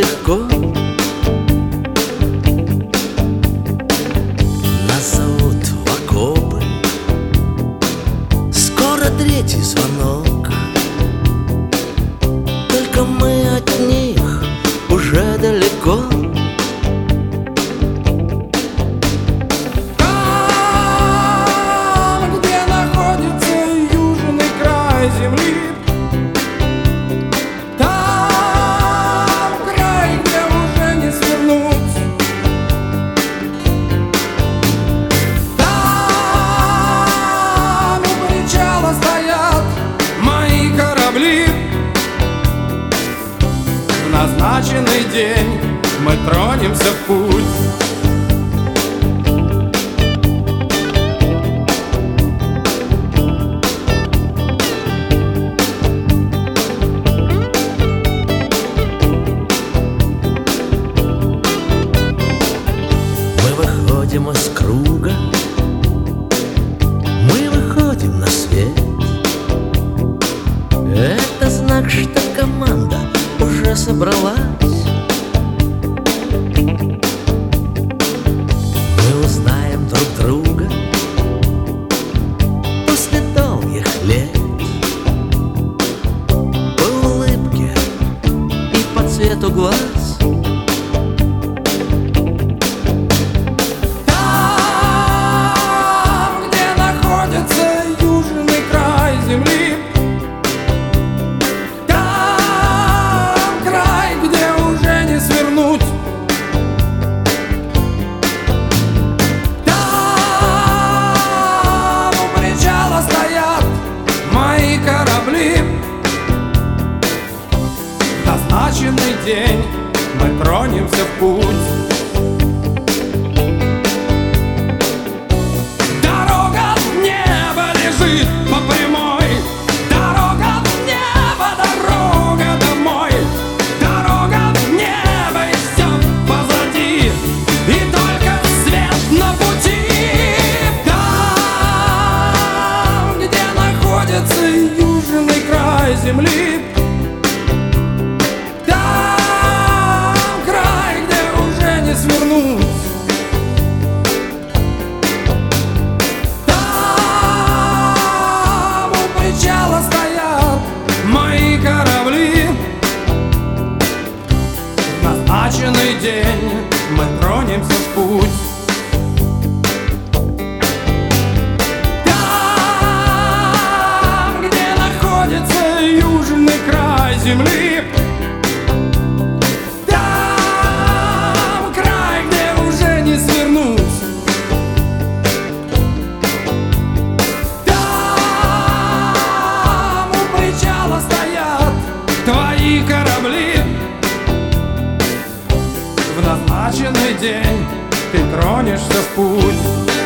легко. Нас зовут в окопы, скоро третий звонок. Только мы от них уже далеко. Там, где находится южный край земли, там край, где уже не свернуть. Там у причала стоят мои корабли. В назначенный день мы тронемся в путь. Мы выходим из круга, мы выходим на свет. Это знак, что команда уже собралась. Мы узнаем друг друга после долгих лет, по улыбке и по цвету глаз. Назначенный день мы тронемся в путь. Дорога в небо лежит по прямой, дорога в небо, дорога домой, дорога в небо, и все позади, и только свет на пути. Там, где находится южный край земли, свернуть. Там у причала стоят мои корабли. В назначенный день мы тронемся в путь. Там, где находится южный край земли, твои корабли. В назначенный день ты тронешься в путь.